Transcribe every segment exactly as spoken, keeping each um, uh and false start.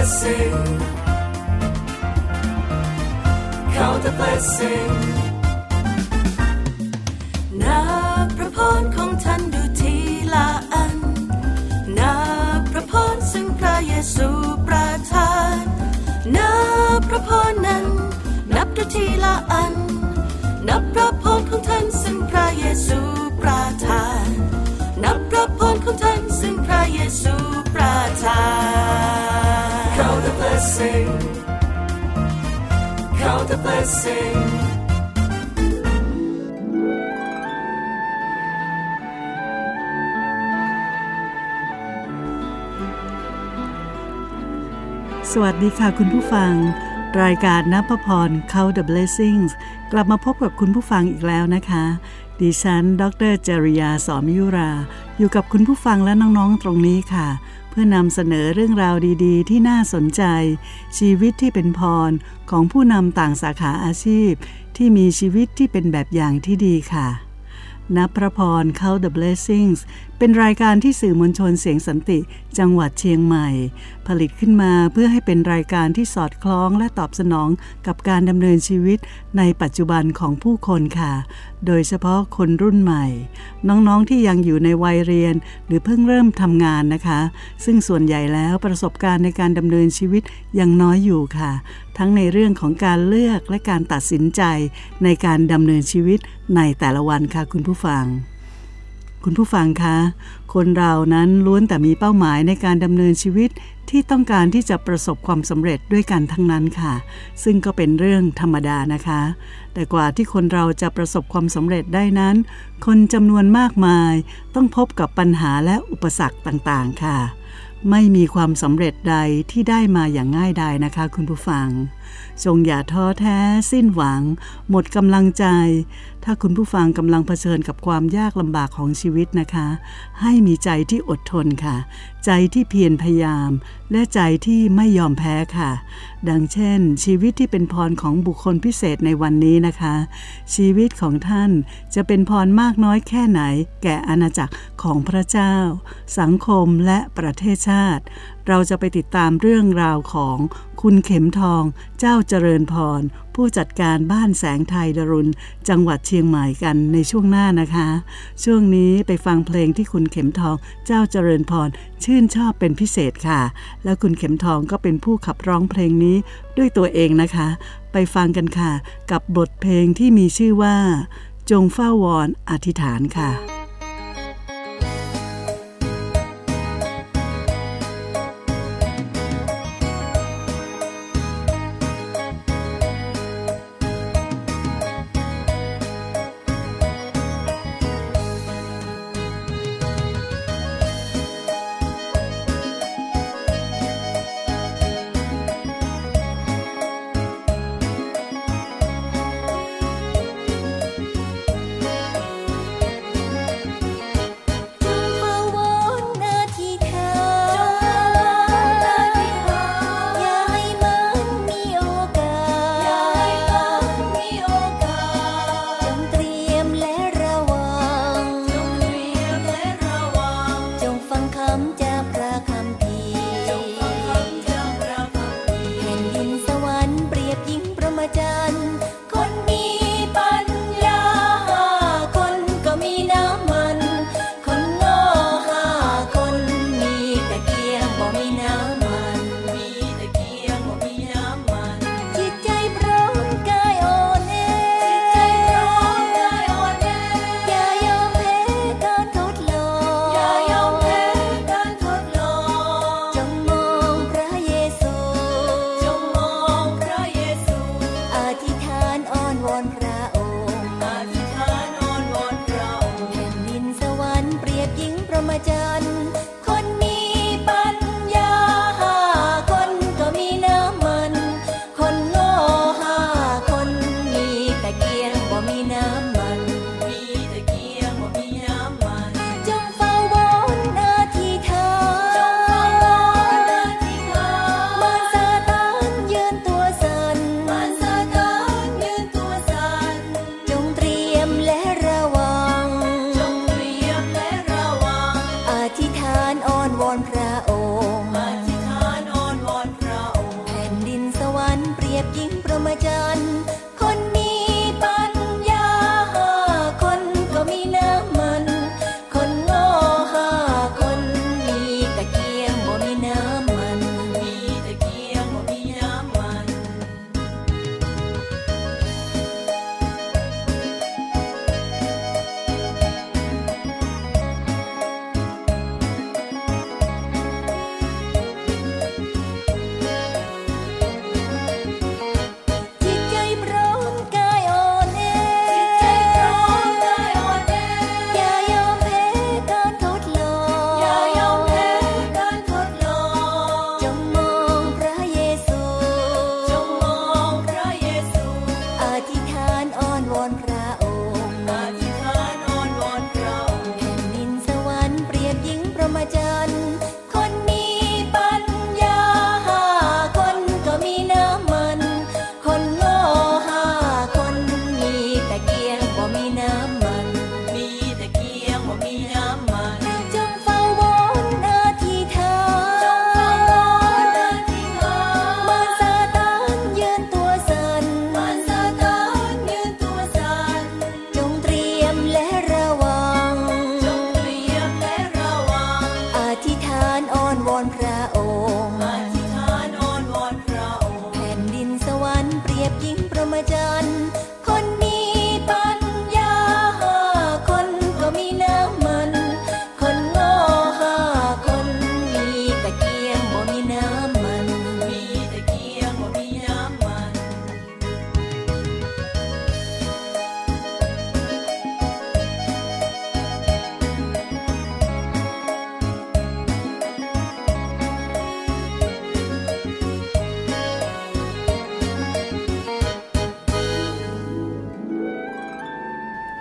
blessing count the blessing นับพระพรของท่านดูทีละอันนับพระพรซึ่งพระเยซูประทานนับพระพรนั้นนับดูทีละอันนับพระพรของท่านซึ่งพระเยซูประทานนับพระพรของท่านซึ่งพระเยซูประทาน Count the blessing Count the blessing สวัสดีค่ะคุณผู้ฟังรายการนับพระพร Count the Blessings กลับมาพบกับคุณผู้ฟังอีกแล้วนะคะดิฉันดร.จริยาสอนมิยุราอยู่กับคุณผู้ฟังและน้องๆตรงนี้ค่ะเพื่อนำเสนอเรื่องราวดีๆที่น่าสนใจชีวิตที่เป็นพรของผู้นำต่างสาขาอาชีพที่มีชีวิตที่เป็นแบบอย่างที่ดีค่ะนับพระพร Count the Blessings เป็นรายการที่สื่อมวลชนเสียงสันติจังหวัดเชียงใหม่ผลิตขึ้นมาเพื่อให้เป็นรายการที่สอดคล้องและตอบสนองกับการดำเนินชีวิตในปัจจุบันของผู้คนค่ะโดยเฉพาะคนรุ่นใหม่น้องๆที่ยังอยู่ในวัยเรียนหรือเพิ่งเริ่มทำงานนะคะซึ่งส่วนใหญ่แล้วประสบการณ์ในการดำเนินชีวิตยังน้อยอยู่ค่ะทั้งในเรื่องของการเลือกและการตัดสินใจในการดำเนินชีวิตในแต่ละวันค่ะคุณผู้ฟังคุณผู้ฟังคะคนเรานั้นล้วนแต่มีเป้าหมายในการดำเนินชีวิตที่ต้องการที่จะประสบความสำเร็จด้วยกันทั้งนั้นค่ะซึ่งก็เป็นเรื่องธรรมดานะคะแต่กว่าที่คนเราจะประสบความสำเร็จได้นั้นคนจำนวนมากมายต้องพบกับปัญหาและอุปสรรคต่างๆค่ะไม่มีความสำเร็จใดที่ได้มาอย่างง่ายดายนะคะคุณผู้ฟังจงอย่าท้อแท้สิ้นหวังหมดกำลังใจถ้าคุณผู้ฟังกำลังเผชิญกับความยากลำบากของชีวิตนะคะให้มีใจที่อดทนค่ะใจที่เพียรพยายามและใจที่ไม่ยอมแพ้ค่ะดังเช่นชีวิตที่เป็นพรของบุคคลพิเศษในวันนี้นะคะชีวิตของท่านจะเป็นพรมากน้อยแค่ไหนแก่อาณาจักรของพระเจ้าสังคมและประเทศชาติเราจะไปติดตามเรื่องราวของคุณเข็มทองเจ้าเจริญพรผู้จัดการบ้านแสงไทยดรุณจังหวัดเชียงใหม่กันในช่วงหน้านะคะช่วงนี้ไปฟังเพลงที่คุณเข็มทองเจ้าเจริญพรชื่นชอบเป็นพิเศษค่ะแล้วคุณเข็มทองก็เป็นผู้ขับร้องเพลงนี้ด้วยตัวเองนะคะไปฟังกันค่ะกับบทเพลงที่มีชื่อว่าจงเฝ้าวอนอธิษฐานค่ะอธิษฐ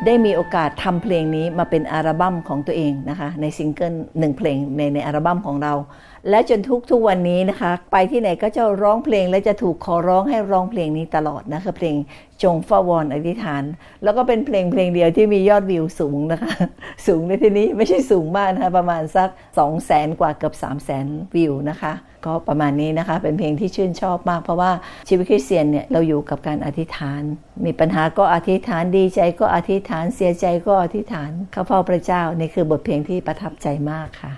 ได้มีโอกาสทำเพลงนี้มาเป็นอัลบั้มของตัวเองนะคะในซิงเกิลหนึ่งเพลงในในอัลบั้มของเราและจนทุกทุกวันนี้นะคะไปที่ไหนก็จะร้องเพลงและจะถูกขอร้องให้ร้องเพลงนี้ตลอดนะคะเพลงจงเฝ้าวอนอธิษฐานแล้วก็เป็นเพลงเพลงเดียวที่มียอดวิวสูงนะคะสูงในที่นี้ไม่ใช่สูงมากนะคะประมาณสัก สองแสน กว่าเกือบ สามแสน วิวนะคะก็ประมาณนี้นะคะเป็นเพลงที่ชื่นชอบมากเพราะว่าชีวิตคริสเตียนเนี่ยเราอยู่กับการอธิษฐานมีปัญหาก็อธิษฐานดีใจก็อธิษฐานเสียใจก็อธิษฐานเข้าเฝ้าพระเจ้านี่คือบทเพลงที่ประทับใจมากค่ะ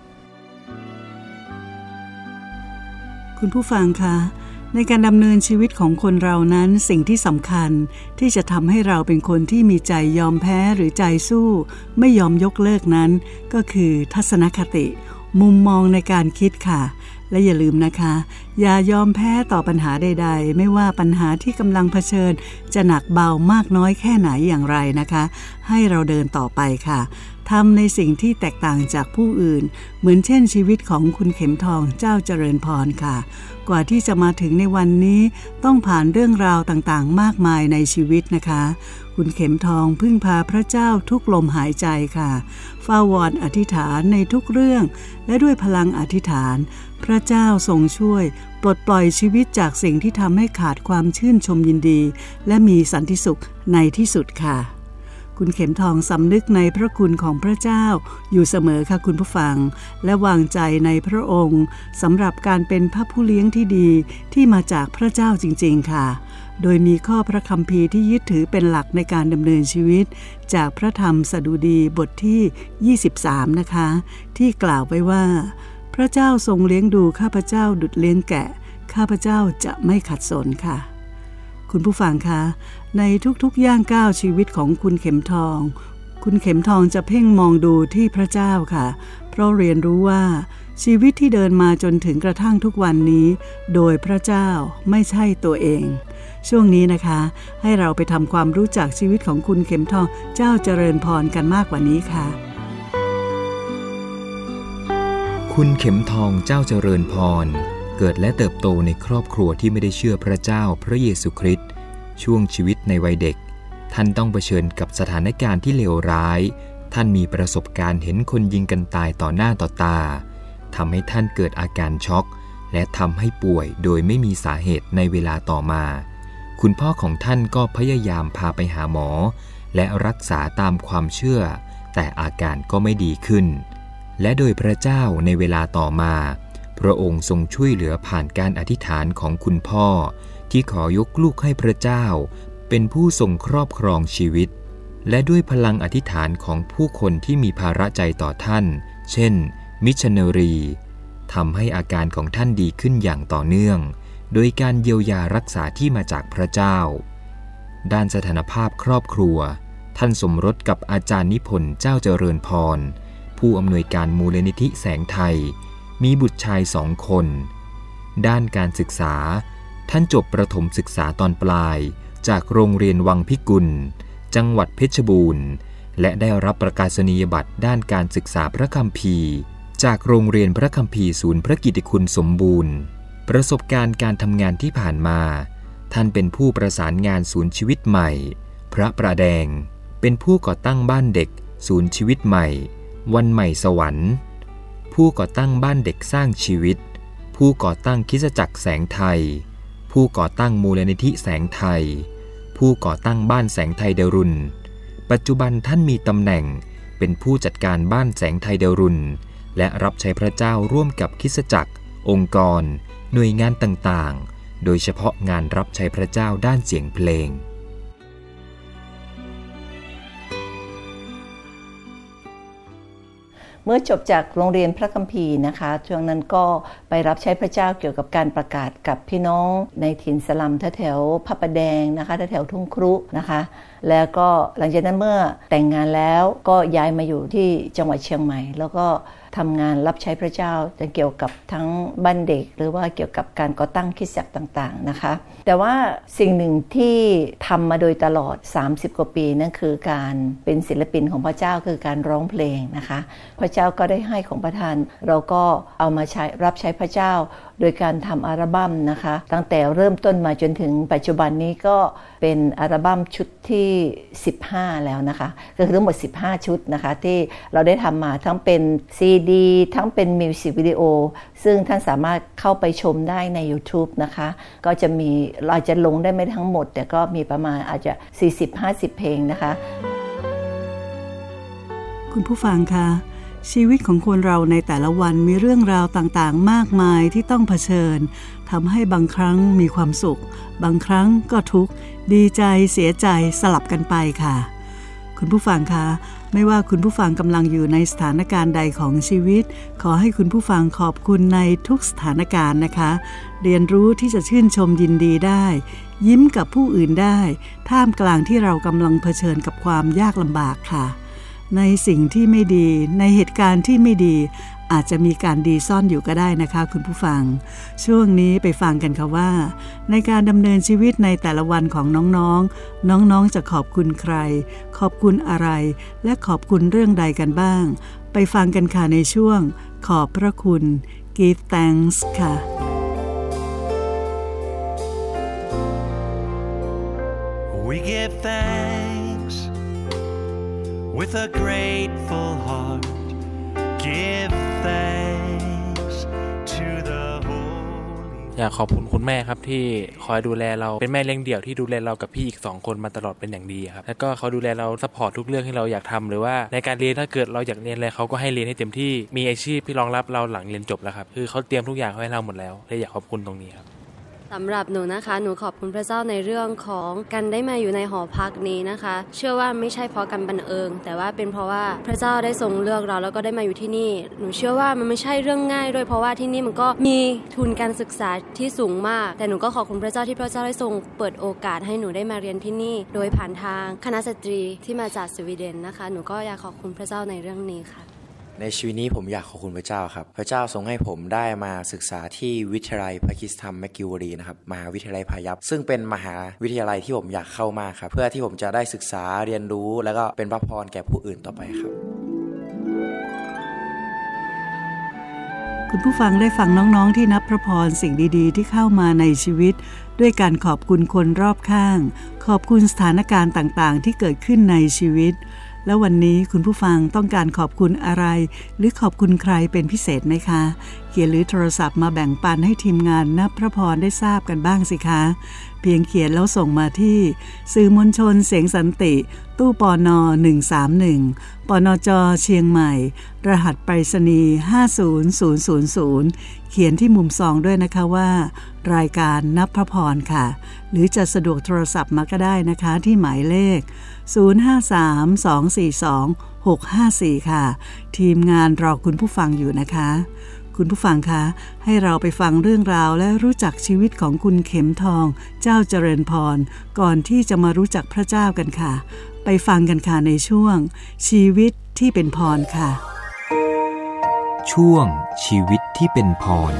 คุณผู้ฟังคะในการดำเนินชีวิตของคนเรานั้นสิ่งที่สำคัญที่จะทำให้เราเป็นคนที่มีใจยอมแพ้หรือใจสู้ไม่ยอมยกเลิกนั้นก็คือทัศนคติมุมมองในการคิดค่ะและอย่าลืมนะคะอย่ายอมแพ้ต่อปัญหาใดๆไม่ว่าปัญหาที่กำลังเผชิญจะหนักเบามากน้อยแค่ไหนอย่างไรนะคะให้เราเดินต่อไปค่ะทำในสิ่งที่แตกต่างจากผู้อื่นเหมือนเช่นชีวิตของคุณเข็มทองเจ้าเจริญพรค่ะกว่าที่จะมาถึงในวันนี้ต้องผ่านเรื่องราวต่างๆมากมายในชีวิตนะคะคุณเข็มทองพึ่งพาพระเจ้าทุกลมหายใจค่ะเฝ้าวอนอธิษฐานในทุกเรื่องและด้วยพลังอธิษฐานพระเจ้าทรงช่วยปลดปล่อยชีวิตจากสิ่งที่ทำให้ขาดความชื่นชมยินดีและมีสันติสุขในที่สุดค่ะคุณเข็มทองสำนึกในพระคุณของพระเจ้าอยู่เสมอค่ะคุณผู้ฟังและวางใจในพระองค์สำหรับการเป็นพระผู้เลี้ยงที่ดีที่มาจากพระเจ้าจริงๆค่ะโดยมีข้อพระคัมภีร์ที่ยึดถือเป็นหลักในการดำเนินชีวิตจากพระธรรมสดุดีบทที่ยี่สิบสามนะคะที่กล่าวไว้ว่าพระเจ้าทรงเลี้ยงดูข้าพเจ้าดุจเลี้ยงแกะข้าพเจ้าจะไม่ขัดสนค่ะคุณผู้ฟังคะในทุกๆย่างก้าวชีวิตของคุณเข็มทองคุณเข็มทองจะเพ่งมองดูที่พระเจ้าค่ะเพราะเรียนรู้ว่าชีวิตที่เดินมาจนถึงกระทั่งทุกวันนี้โดยพระเจ้าไม่ใช่ตัวเองช่วงนี้นะคะให้เราไปทำความรู้จักชีวิตของคุณเข็มทองเจ้าเจริญพรกันมากกว่านี้ค่ะคุณเข็มทองเจ้าเจริญพรเกิดและเติบโตในครอบครัวที่ไม่ได้เชื่อพระเจ้าพระเยซูคริสต์ช่วงชีวิตในวัยเด็กท่านต้องเผชิญกับสถานการณ์ที่เลวร้ายท่านมีประสบการณ์เห็นคนยิงกันตายต่อหน้าต่อตาทำให้ท่านเกิดอาการช็อกและทำให้ป่วยโดยไม่มีสาเหตุในเวลาต่อมาคุณพ่อของท่านก็พยายามพาไปหาหมอและรักษาตามความเชื่อแต่อาการก็ไม่ดีขึ้นและโดยพระเจ้าในเวลาต่อมาพระองค์ทรงช่วยเหลือผ่านการอธิษฐานของคุณพ่อที่ขอยกลูกให้พระเจ้าเป็นผู้ทรงครอบครองชีวิตและด้วยพลังอธิษฐานของผู้คนที่มีภาระใจต่อท่านเช่นมิชชันนารีทำให้อาการของท่านดีขึ้นอย่างต่อเนื่องโดยการเยียวยารักษาที่มาจากพระเจ้าด้านสถานภาพครอบครัวท่านสมรสกับอาจารย์นิพนธ์เจ้าเจริญพรผู้อำนวยการมูลนิธิแสงไทยมีบุตรชายสองคนด้านการศึกษาท่านจบประถมศึกษาตอนปลายจากโรงเรียนวังพิกุลจังหวัดเพชรบูรณ์และได้รับประกาศนียบัตรด้านการศึกษาพระคัมภีร์จากโรงเรียนพระคัมภีร์ศูนย์พระกิตติคุณสมบูรณ์ประสบการณ์การทำงานที่ผ่านมาท่านเป็นผู้ประสานงานศูนย์ชีวิตใหม่พระประแดงเป็นผู้ก่อตั้งบ้านเด็กศูนย์ชีวิตใหม่วันใหม่สวรรค์ผู้ก่อตั้งบ้านเด็กสร้างชีวิตผู้ก่อตั้งคริสตจักรแสงไทยผู้ก่อตั้งมูลนิธิแสงไทยผู้ก่อตั้งบ้านแสงไทยเดรุนปัจจุบันท่านมีตำแหน่งเป็นผู้จัดการบ้านแสงไทยเดรุนและรับใช้พระเจ้าร่วมกับคริสตจักรองค์กรหน่วยงานต่างๆโดยเฉพาะงานรับใช้พระเจ้าด้านเสียงเพลงเมื่อจบจากโรงเรียนพระคัมภีร์นะคะช่วงนั้นก็ไปรับใช้พระเจ้าเกี่ยวกับการประกาศกับพี่น้องในถิ่นสลัมแถวๆพระประแดงนะคะแถวๆทุ่งครุนะคะแล้วก็หลังจากนั้นเมื่อแต่งงานแล้วก็ย้ายมาอยู่ที่จังหวัดเชียงใหม่แล้วก็ทำงานรับใช้พระเจ้าจะเกี่ยวกับทั้งบ้านเด็กหรือว่าเกี่ยวกับการก่อตั้งคริสตจักรต่างๆนะคะแต่ว่าสิ่งหนึ่งที่ทำมาโดยตลอดสามสิบกว่าปีนั่นคือการเป็นศิลปินของพระเจ้าคือการร้องเพลงนะคะพอระเจ้าก็ได้ให้ของประทานเราก็เอามาใช้รับใช้พระเจ้าโดยการทำอัลบั้มนะคะตั้งแต่เริ่มต้นมาจนถึงปัจจุบันนี้ก็เป็นอัลบั้มชุดที่สิบห้าแล้วนะคะก็คือทั้งหมดสิบห้าชุดนะคะที่เราได้ทำมาทั้งเป็นซีดีทั้งเป็นมิวสิกวิดีโอซึ่งท่านสามารถเข้าไปชมได้ใน YouTube นะคะก็จะมีเราอาจจะลงได้ไม่ทั้งหมดแต่ก็มีประมาณอาจจะ สี่สิบห้าสิบ เพลงนะคะคุณผู้ฟังคะชีวิตของคนเราในแต่ละวันมีเรื่องราวต่างๆมากมายที่ต้องเผชิญทำให้บางครั้งมีความสุขบางครั้งก็ทุกข์ดีใจเสียใจสลับกันไปค่ะคุณผู้ฟังคะไม่ว่าคุณผู้ฟังกำลังอยู่ในสถานการณ์ใดของชีวิตขอให้คุณผู้ฟังขอบคุณในทุกสถานการณ์นะคะเรียนรู้ที่จะชื่นชมยินดีได้ยิ้มกับผู้อื่นได้ท่ามกลางที่เรากำลังเผชิญกับความยากลำบากค่ะในสิ่งที่ไม่ดีในเหตุการณ์ที่ไม่ดีอาจจะมีการดีซ่อนอยู่ก็ได้นะคะคุณผู้ฟังช่วงนี้ไปฟังกันค่ะว่าในการดำเนินชีวิตในแต่ละวันของน้องๆน้องๆจะขอบคุณใครขอบคุณอะไรและขอบคุณเรื่องใดกันบ้างไปฟังกันค่ะในช่วงขอบพระคุณ Give Thanks ค่ะ We give thanks with a grateful heart. Give thanks to the Holy. อยากขอบคุณคุณแม่ครับที่คอยดูแลเราเป็นแม่เลี้ยงเดี่ยวที่ดูแลเรากับพี่อีกสองคนมาตลอดเป็นอย่างดีครับแล้วก็เขาดูแลเราซัพพอร์ตทุกเรื่องที่เราอยากทำหรือว่าในการเรียนถ้าเกิดเราอยากเรียนอะไรเขาก็ให้เรียนให้เต็มที่มีอาชีพที่รองรับเราหลังเรียนจบแล้วครับคือเขาเตรียมทุกอย่างให้เราหมดแล้วเลยอยากขอบคุณตรงนี้ครับสำหรับหนูนะคะหนูขอบคุณพระเจ้าในเรื่องของการได้มาอยู่ในหอพักนี้นะคะเชื่อว่าไม่ใช่เพราะการบังเอิญแต่ว่าเป็นเพราะว่าพระเจ้าได้ทรงเลือกเราแล้วก็ได้มาอยู่ที่นี่หนูเชื่อว่ามันไม่ใช่เรื่องง่ายด้วยเพราะว่าที่นี่มันก็มีทุนการศึกษาที่สูงมากแต่หนูก็ขอบคุณพระเจ้าที่พระเจ้าได้ทรงเปิดโอกาสให้หนูได้มาเรียนที่นี่โดยผ่านทางคณะสตรีที่มาจากสวีเดนนะคะหนูก็อยากขอบคุณพระเจ้าในเรื่องนี้ค่ะในชีวิตนี้ผมอยากขอบคุณพระเจ้าครับพระเจ้าทรงให้ผมได้มาศึกษาที่วิทยาลัยพระคริสตธรรมแมคกิวรีนะครับมหาวิทยาลัยพายัพซึ่งเป็นมหาวิทยาลัยที่ผมอยากเข้ามากครับเพื่อที่ผมจะได้ศึกษาเรียนรู้แล้วก็เป็นพระพรแก่ผู้อื่นต่อไปครับคุณผู้ฟังได้ฟังน้องๆที่นับพระพรสิ่งดีๆที่เข้ามาในชีวิตด้วยการขอบคุณคนรอบข้างขอบคุณสถานการณ์ต่างๆที่เกิดขึ้นในชีวิตแล้ววันนี้คุณผู้ฟังต้องการขอบคุณอะไรหรือขอบคุณใครเป็นพิเศษไหมคะเขียนหรือโทรศัพท์มาแบ่งปันให้ทีมงานนับพระพรได้ทราบกันบ้างสิคะเพียงเขียนแล้วส่งมาที่สื่อมวลชนเสียงสันติตู้ปนหนึ่งสามหนึ่งปนจเชียงใหม่รหัสไปรษณีย์ห้าศูนย์ศูนย์ศูนย์ศูนย์เขียนที่มุมซองด้วยนะคะว่ารายการนับพระพรค่ะหรือจะสะดวกโทรศัพท์มาก็ได้นะคะที่หมายเลขศูนย์ ห้า สาม สอง สี่ สอง หก ห้า สี่ค่ะทีมงานรอคุณผู้ฟังอยู่นะคะคุณผู้ฟังคะให้เราไปฟังเรื่องราวและรู้จักชีวิตของคุณเข็มทองเจ้าเจริญพรก่อนที่จะมารู้จักพระเจ้ากันค่ะไปฟังกันค่ะในช่วงชีวิตที่เป็นพรค่ะช่วงชีวิตที่เป็นพร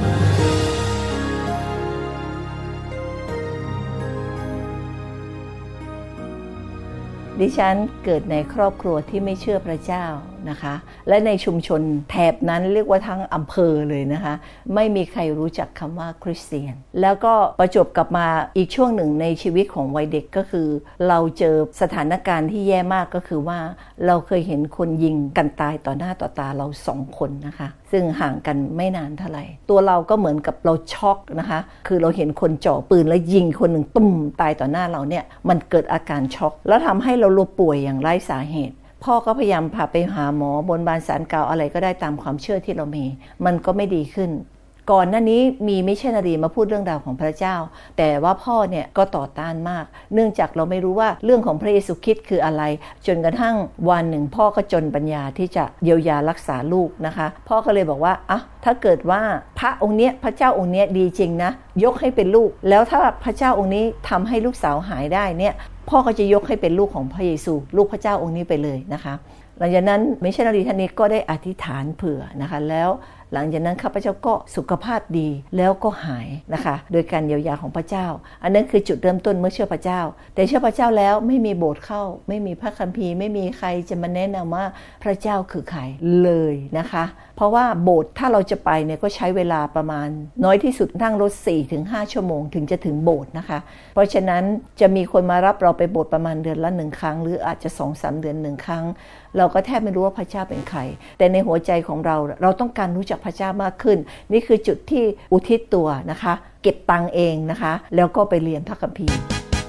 ดิฉันเกิดในครอบครัวที่ไม่เชื่อพระเจ้านะคะและในชุมชนแถบนั้นเรียกว่าทั้งอำเภอเลยนะคะไม่มีใครรู้จักคำว่าคริสเตียนแล้วก็ประจวบกับมาอีกช่วงหนึ่งในชีวิตของวัยเด็กก็คือเราเจอสถานการณ์ที่แย่มากก็คือว่าเราเคยเห็นคนยิงกันตายต่อหน้าต่อตาเราสองคนนะคะซึ่งห่างกันไม่นานเท่าไหร่ตัวเราก็เหมือนกับเราช็อกนะคะคือเราเห็นคนจ่อปืนแล้วยิงคนหนึ่งตุ้มตายต่อหน้าเราเนี่ยมันเกิดอาการช็อกแล้วทำให้เราล้มป่วยอย่างไร้สาเหตุพ่อก็พยายามพาไปหาหมอบนบานศาลกล่าวอะไรก็ได้ตามความเชื่อที่เรามีมันก็ไม่ดีขึ้นก่อนหน้านี้มีมิชชันนารีมาพูดเรื่องราวของพระเจ้าแต่ว่าพ่อเนี่ยก็ต่อต้านมากเนื่องจากเราไม่รู้ว่าเรื่องของพระเยซูคริสต์คืออะไรจนกระทั่งวันหนึ่งพ่อก็จนปัญญาที่จะเยียวยารักษาลูกนะคะพ่อก็เลยบอกว่าอ่ะถ้าเกิดว่าพระองค์เนี้ยพระเจ้าองค์เนี้ยดีจริงนะยกให้เป็นลูกแล้วถ้าพระเจ้าองค์นี้ทำให้ลูกสาวหายได้เนี่ยพ่อก็จะยกให้เป็นลูกของพระเยซูลูกพระเจ้าองค์นี้ไปเลยนะคะหลังจากนั้นมิชชันนารีท่านนี้ก็ได้อธิษฐานเผื่อนะคะแล้วหลังจากนั้นข้าพเจ้าก็สุขภาพดีแล้วก็หายนะคะโดยการเยียวยาของพระเจ้าอันนั้นคือจุดเริ่มต้นเมื่อเชื่อพระเจ้าแต่เชื่อพระเจ้าแล้วไม่มีโบสถ์เข้าไม่มีพระคัมภีร์ไม่มีใครจะมาแนะนำว่าพระเจ้าคือใครเลยนะคะเพราะว่าโบสถ์ถ้าเราจะไปเนี่ยก็ใช้เวลาประมาณน้อยที่สุดนั่งรถ สี่ถึงห้า ชั่วโมงถึงจะถึงโบสถ์นะคะเพราะฉะนั้นจะมีคนมารับเราไปโบสถ์ประมาณเดือนละหนึ่งครั้งหรืออาจจะ สองถึงสาม เดือนหนึ่งครั้งเราก็แทบไม่รู้ว่าพระเจ้าเป็นใครแต่ในหัวใจของเราเราต้องการรู้จักพระเจ้ามากขึ้นนี่คือจุดที่อุทิศตัวนะคะเก็บตังค์เองนะคะแล้วก็ไปเรียนพระคัมภีร์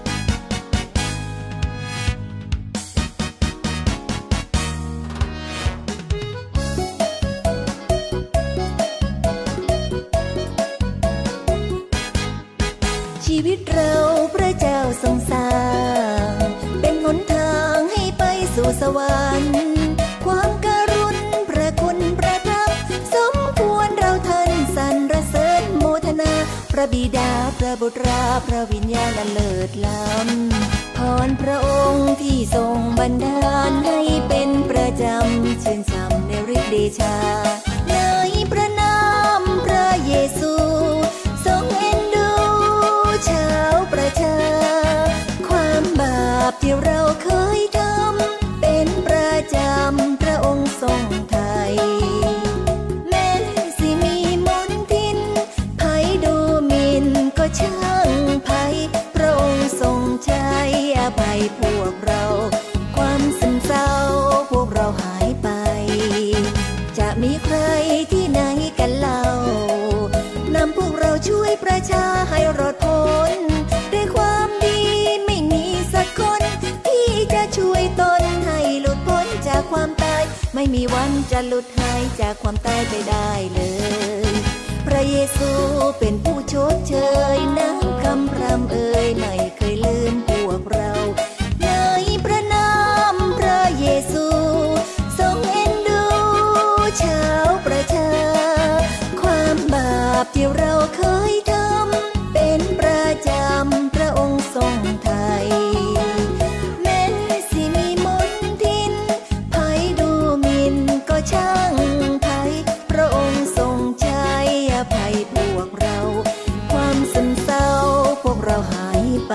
ชีวิตเราพระเจ้าทรงสร้างเป็นหนทางให้ไปสู่สวรรค์ความกรุณพระคุณประทับสมควรเราท่านสรรเสริญโมทนาพระบิดาพระบุตรพระวิญญาณเลิศล้ำพรพระองค์ที่ทรงบันดาลให้เป็นประจำชื่นชมในฤทธิเดชาในพระนามพระเยซูทรงเอ็นดูชาวประชาความบาปที่เราเคยทำเป็นประจำพระองค์ทรงไถ่แม้สิมีมนทินไผดูหมิ่นก็ช่างไผพระองค์ทรงใช้อภัยพวกเราความซึมเศร้าพวกเราหายไปจะมีใครที่ไหนกันเล่านำพวกเราช่วยประชาให้รอดพ้นด้วยความดีไม่มีสักคนที่จะช่วยตนให้หลุดพ้นจากความตายไม่มีวันจะหลุดหายจากความตายไปได้เลยพระเยซูเป็นผู้ชดเชยน้ำคำพร่ำเอ่ยไม่เคยลืมพวกเราในพระนามพระเยซูทรงเอ็นดูชาวประชาความบาปที่เราเคยทำเป็นประจำพระองค์ทรงไถ่แม้สิมีมนทินไผดูหมิ่นก็ช่างไผพระองค์ทรงใช้อภัยพวกเราความซึมเศร้าพวกเราหายไป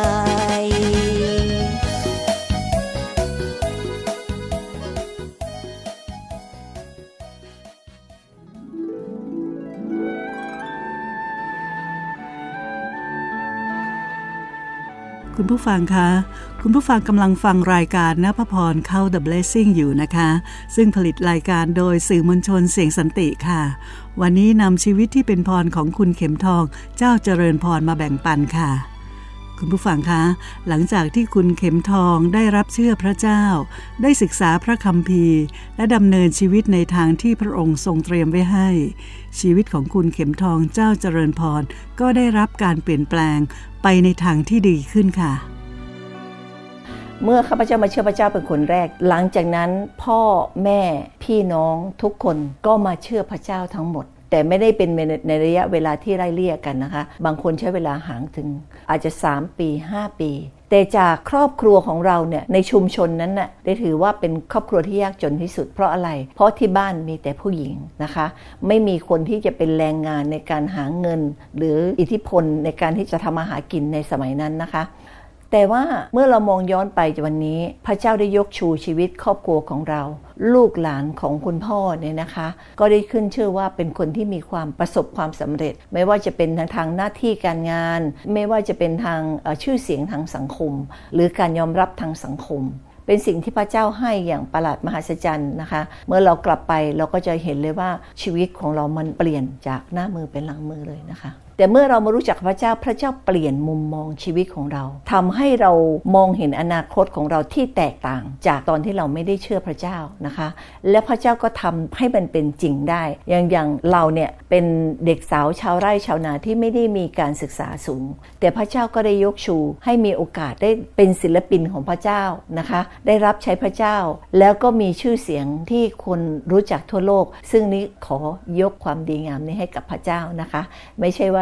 คุณผู้ฟังคะคุณผู้ฟังกำลังฟังรายการณพพรเข้า The Blessing อยู่นะคะซึ่งผลิตรายการโดยสื่อมวลชนเสียงสันติค่ะวันนี้นำชีวิตที่เป็นพรของคุณเข็มทองเจ้าเจริญพรมาแบ่งปันค่ะคุณผู้ฟังคะหลังจากที่คุณเข็มทองได้รับเชื่อพระเจ้าได้ศึกษาพระคัมภีร์และดำเนินชีวิตในทางที่พระองค์ทรงเตรียมไว้ให้ชีวิตของคุณเข็มทองเจ้าเจริญพรก็ได้รับการเปลี่ยนแปลงไปในทางที่ดีขึ้นค่ะเมื่อข้าพเจ้ามาเชื่อพระเจ้าเป็นคนแรกหลังจากนั้นพ่อแม่พี่น้องทุกคนก็มาเชื่อพระเจ้าทั้งหมดแต่ไม่ได้เป็นในระยะเวลาที่ไล่เลี่ยกันนะคะบางคนใช้เวลาห่างถึงอาจจะสามปีห้าปีแต่จากครอบครัวของเราเนี่ยในชุมชนนั้นน่ะได้ถือว่าเป็นครอบครัวที่ยากจนที่สุดเพราะอะไรเพราะที่บ้านมีแต่ผู้หญิงนะคะไม่มีคนที่จะเป็นแรงงานในการหาเงินหรืออิทธิพลในการที่จะทำมาหากินในสมัยนั้นนะคะแต่ว่าเมื่อเรามองย้อนไปวันนี้พระเจ้าได้ยกชูชีวิตครอบครัวของเราลูกหลานของคุณพ่อเนี่ยนะคะก็ได้ขึ้นชื่อว่าเป็นคนที่มีความประสบความสำเร็จไม่ว่าจะเป็นทางหน้าที่การงานไม่ว่าจะเป็นทางชื่อเสียงทางสังคมหรือการยอมรับทางสังคมเป็นสิ่งที่พระเจ้าให้อย่างประหลาดมหัศจรรย์นะคะเมื่อเรากลับไปเราก็จะเห็นเลยว่าชีวิตของเรามันเปลี่ยนจากหน้ามือเป็นหลังมือเลยนะคะแต่เมื่อเรามารู้จักพระเจ้าพระเจ้าเปลี่ยนมุมมองชีวิตของเราทำให้เรามองเห็นอนาคตของเราที่แตกต่างจากตอนที่เราไม่ได้เชื่อพระเจ้านะคะและพระเจ้าก็ทำให้มันเป็นจริงได้อย่างอย่างเราเนี่ยเป็นเด็กสาวชาวไร่ชาวนาที่ไม่ได้มีการศึกษาสูงแต่พระเจ้าก็ได้ยกชูให้มีโอกาสได้เป็นศิลปินของพระเจ้านะคะได้รับใช้พระเจ้าแล้วก็มีชื่อเสียงที่คนรู้จักทั่วโลกซึ่งนี้ขอยกความดีงามนี้ให้กับพระเจ้านะคะไม่ใช่ว่า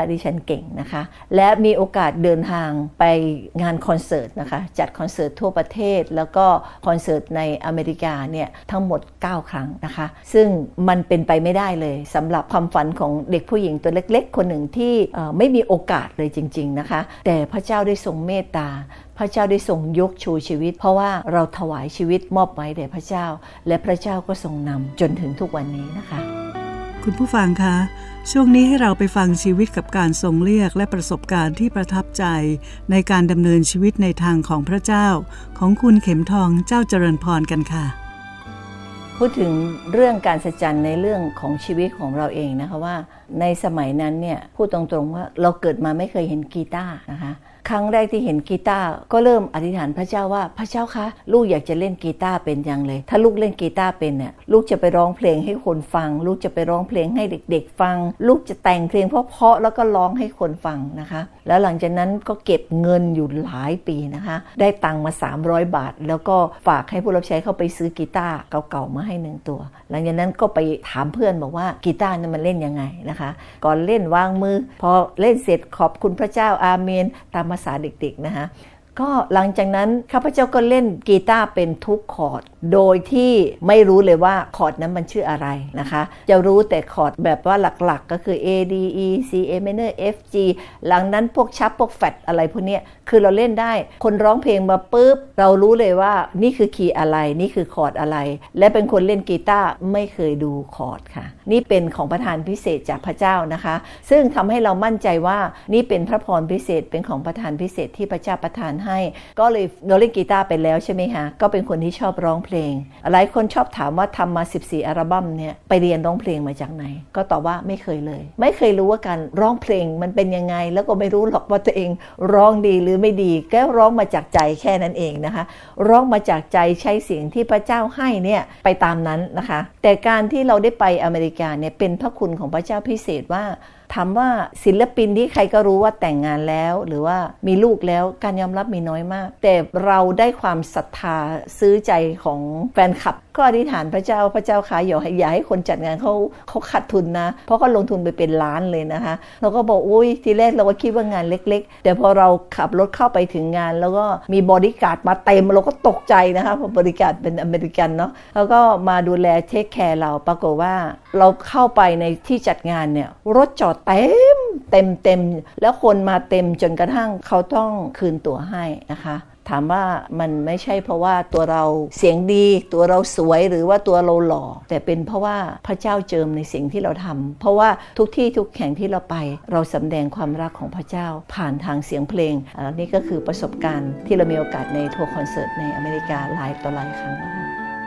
ดิฉันเก่งนะคะและมีโอกาสเดินทางไปงานคอนเสิร์ตนะคะจัดคอนเสิร์ตทั่วประเทศแล้วก็คอนเสิร์ตในอเมริกาเนี่ยทั้งหมดเก้าครั้งนะคะซึ่งมันเป็นไปไม่ได้เลยสำหรับความฝันของเด็กผู้หญิงตัวเล็กๆคนหนึ่งที่ไม่มีโอกาสเลยจริงๆนะคะแต่พระเจ้าได้ทรงเมตตาพระเจ้าได้ทรงยกชูชีวิตเพราะว่าเราถวายชีวิตมอบไว้แด่พระเจ้าและพระเจ้าก็ทรงนำจนถึงทุกวันนี้นะคะคุณผู้ฟังคะช่วงนี้ให้เราไปฟังชีวิตกับการทรงเรียกและประสบการณ์ที่ประทับใจในการดำเนินชีวิตในทางของพระเจ้าของคุณเข็มทองเจ้าเจริญพรกันค่ะพูดถึงเรื่องการสัจจันในเรื่องของชีวิตของเราเองนะคะว่าในสมัยนั้นเนี่ยพูดตรงๆว่าเราเกิดมาไม่เคยเห็นกีตาร์นะคะครั้งแรกที่เห็นกีตาร์ก็เริ่มอธิษฐานพระเจ้าว่าพระเจ้าคะลูกอยากจะเล่นกีตาร์เป็นอย่างเลยถ้าลูกเล่นกีตาร์เป็นเนี่ยลูกจะไปร้องเพลงให้คนฟังลูกจะไปร้องเพลงให้เด็กๆฟังลูกจะแต่งเพลงเพราะๆแล้วก็ร้องให้คนฟังนะคะแล้วหลังจากนั้นก็เก็บเงินอยู่หลายปีนะคะได้ตังค์มาสามร้อยบาทแล้วก็ฝากให้ผู้รับใช้เข้าไปซื้อกีตาร์เก่าๆมาให้หนึ่งตัวหลังจากนั้นก็ไปถามเพื่อนบอกว่ากีตาร์นั้นมันเล่นยังไงนะคะก่อนเล่นวางมือพอเล่นเสร็จขอบคุณพระเจ้าอาเมนตามภาษาเด็กๆนะคะก็หลังจากนั้นข้าพเจ้าก็เล่นกีตาร์เป็นทุกคอร์ดโดยที่ไม่รู้เลยว่าคอร์ดนั้นมันชื่ออะไรนะคะจะรู้แต่คอร์ดแบบว่าหลักๆก็คือ A D E C A minor F G หลังนั้นพวกชับพวกแฟตอะไรพวกนี้คือเราเล่นได้คนร้องเพลงมาปุ๊บเรารู้เลยว่านี่คือคีย์อะไรนี่คือคอร์ดอะไรและเป็นคนเล่นกีตาร์ไม่เคยดูคอร์ดค่ะนี่เป็นของประทานพิเศษจากพระเจ้านะคะซึ่งทำให้เรามั่นใจว่านี่เป็นพระพรพิเศษเป็นของประทานพิเศษที่พระเจ้าประทานให้ก็เลยเราเล่นกีตาร์ไปแล้วใช่ไหมคะก็เป็นคนที่ชอบร้องเพลงหลายคนชอบถามว่าทำมาสิบสี่อัลบั้มเนี่ยไปเรียนร้องเพลงมาจากไหนก็ตอบว่าไม่เคยเลยไม่เคยรู้ว่าการร้องเพลงมันเป็นยังไงแล้วก็ไม่รู้หรอกว่าตัวเองร้องดีหรือไม่ดีแค่ร้องมาจากใจแค่นั้นเองนะคะร้องมาจากใจใช้เสียงที่พระเจ้าให้เนี่ยไปตามนั้นนะคะแต่การที่เราได้ไปอเมริกาเนี่ยเป็นพระคุณของพระเจ้าพิเศษว่าถามว่าศิลปินที่ใครก็รู้ว่าแต่งงานแล้วหรือว่ามีลูกแล้วการยอมรับมีน้อยมากแต่เราได้ความศรัทธาซื้อใจของแฟนคลับก็อธิษฐานพระเจ้าพระเจ้าคะอย่าให้อย่าให้คนจัดงานเขาเขาขาดทุนนะเพราะเขาลงทุนไปเป็นล้านเลยนะคะเราก็บอกอุ้ยทีแรกเราก็คิดว่างานเล็กๆแต่พอเราขับรถเข้าไปถึงงานแล้วก็มีบอดี้การ์ดมาเต็มเราก็ตกใจนะคะเพราะบอดี้การ์ดเป็นอเมริกันเนาะแล้วก็มาดูแลเทคแคร์เราปรากฏว่าเราเข้าไปในที่จัดงานเนี่ยรถจอดเต็มเต็มเต็มแล้วคนมาเต็มจนกระทั่งเขาต้องคืนตั๋วให้นะคะถามว่ามันไม่ใช่เพราะว่าตัวเราเสียงดีตัวเราสวยหรือว่าตัวเราหล่อแต่เป็นเพราะว่าพระเจ้าเจิมในสิ่งที่เราทำเพราะว่าทุกที่ทุกแห่งที่เราไปเราสำแดงความรักของพระเจ้าผ่านทางเสียงเพลงอันนี้ก็คือประสบการณ์ที่เรามีโอกาสในทัวร์คอนเสิร์ตในอเมริกาหลายต่อหลายครั้งนะคะ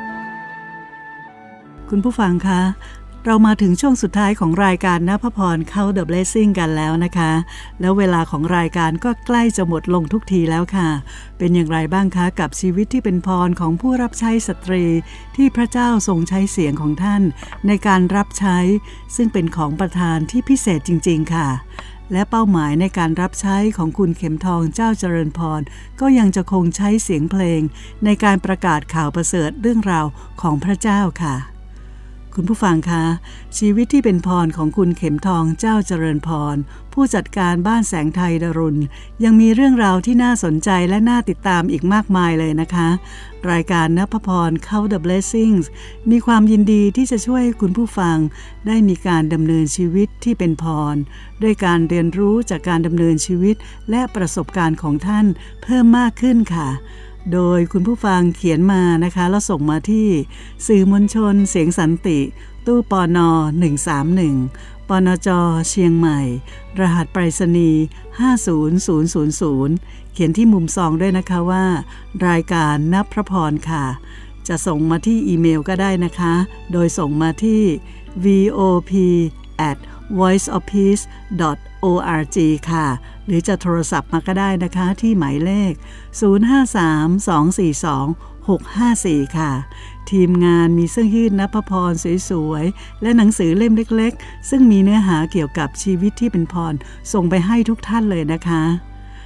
คุณผู้ฟังคะเรามาถึงช่วงสุดท้ายของรายการณพพรเข้า The Blessing กันแล้วนะคะแล้วเวลาของรายการก็ใกล้จะหมดลงทุกทีแล้วค่ะเป็นอย่างไรบ้างคะกับชีวิตที่เป็นพรของผู้รับใช้สตรีที่พระเจ้าทรงใช้เสียงของท่านในการรับใช้ซึ่งเป็นของประทานที่พิเศษจริงๆค่ะและเป้าหมายในการรับใช้ของคุณเข็มทองเจ้าเจริญพรก็ยังจะคงใช้เสียงเพลงในการประกาศข่าวประเสริฐเรื่องราวของพระเจ้าค่ะคุณผู้ฟังคะชีวิตที่เป็นพรของคุณเข็มทองเจ้าเจริญพรผู้จัดการบ้านแสงไทยดรุณยังมีเรื่องราวที่น่าสนใจและน่าติดตามอีกมากมายเลยนะคะรายการณพพรเข้า The Blessings มีความยินดีที่จะช่วยให้คุณผู้ฟังได้มีการดำเนินชีวิตที่เป็นพรด้วยการเรียนรู้จากการดำเนินชีวิตและประสบการณ์ของท่านเพิ่มมากขึ้นค่ะโดยคุณผู้ฟังเขียนมานะคะแล้วส่งมาที่สื่อมวลชนเสียงสันติตู้ปนหนึ่งสามหนึ่งปนจเชียงใหม่รหัสไปรษณีย์ห้าศูนย์ศูนย์ศูนย์ศูนย์เขียนที่มุมซองด้วยนะคะว่ารายการณพระพรค่ะจะส่งมาที่อีเมลก็ได้นะคะโดยส่งมาที่ วี โอ พี แอท วอยซ์ ออฟ พีซ ดอท โอ อาร์ จี ค่ะหรือจะโทรศัพท์มาก็ได้นะคะที่หมายเลขศูนย์ ห้า สาม สอง สี่ สอง หก ห้า สี่ค่ะทีมงานมีเสื้อยืดณพพรสวยๆและหนังสือเล่มเล็กๆซึ่งมีเนื้อหาเกี่ยวกับชีวิตที่เป็นพรส่งไปให้ทุกท่านเลยนะคะ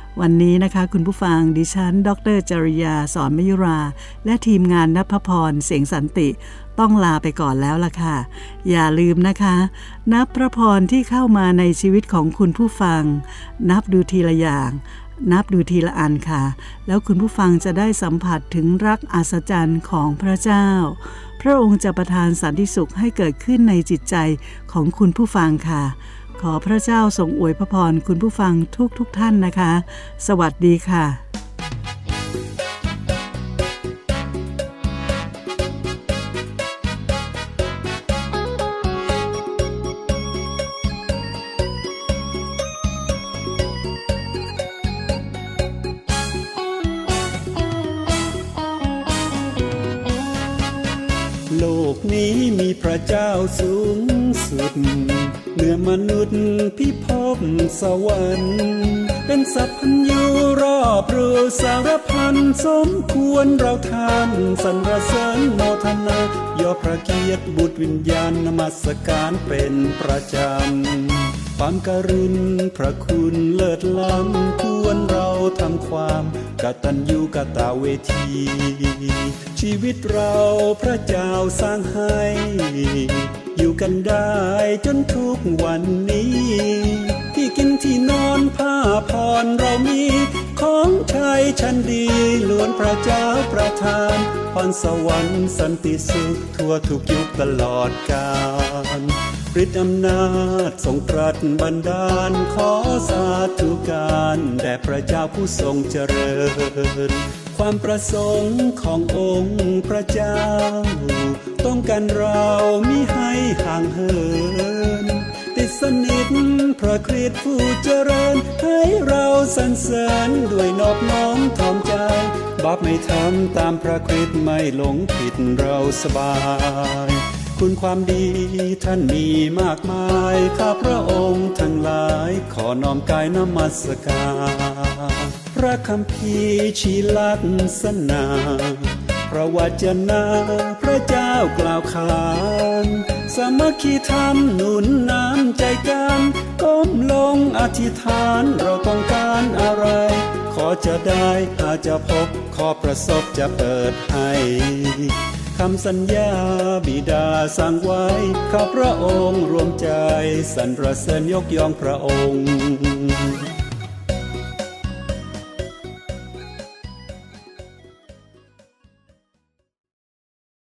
วันนี้นะคะคุณผู้ฟังดิฉันดร.จริยาสอนมยุราและทีมงานณภพรเสียงสันติต้องลาไปก่อนแล้วล่ะค่ะอย่าลืมนะคะนับพระพรที่เข้ามาในชีวิตของคุณผู้ฟังนับดูทีละอย่างนับดูทีละอันค่ะแล้วคุณผู้ฟังจะได้สัมผัสถึงรักอัศจรรย์ของพระเจ้าพระองค์จะประทานสันติสุขให้เกิดขึ้นในจิตใจของคุณผู้ฟังค่ะขอพระเจ้าทรงอวยพระพรคุณผู้ฟังทุกทุกท่านนะคะสวัสดีค่ะโลกนี้มีพระเจ้าสูงสุดเหนือมนุษย์พิภพสวรรค์เป็นสัพพัญญูรอบรู้สารพันสมควรเราทานสรรเสริญโมทนายอพระเกียรติบุตรวิญญาณนมัสการเป็นประจำความกรุณพระคุณเลิศล้ำควรเราทำความกตัญญูกตเวทีชีวิตเราพระเจ้าสร้างให้อยู่กันได้จนทุกวันนี้ที่กินที่นอนผ้าผ่อนเรามีของใช้ชั้นดีล้วนพระเจ้าประทานพรสวรรค์สันติสุขทั่วทุกยุคตลอดกาลฤทธิ์อำนาจทรงตรัสบันดาลขอสาธุการแด่พระเจ้าผู้ทรงเจริญความประสงค์ขององค์พระเจ้าต้องการเรามิให้ห่างเหินติดสนิทพระคริสต์ผู้เจริญให้เราสรรเสริญด้วยนอบน้อมถ่อมใจบาปไม่ทำตามพระคริสต์ไม่หลงผิดเราสบายคุณความดีท่านมีมากมายข้าพระองค์ทั้งหลายขอน้อมกายนมัสการพระคัมภีร์ชี้ลักษณะพระวจนะพระเจ้ากล่าวขานสามัคคีธรรมหนุนน้ำใจกันก้มลงอธิษฐานเราต้องการอะไรขอจะได้หาจะพบขอประสบจะเปิดให้คำสัญญาบิดาสั่งไว้ข้าพระองค์รวมใจสรรเสริญยกย่องพระองค์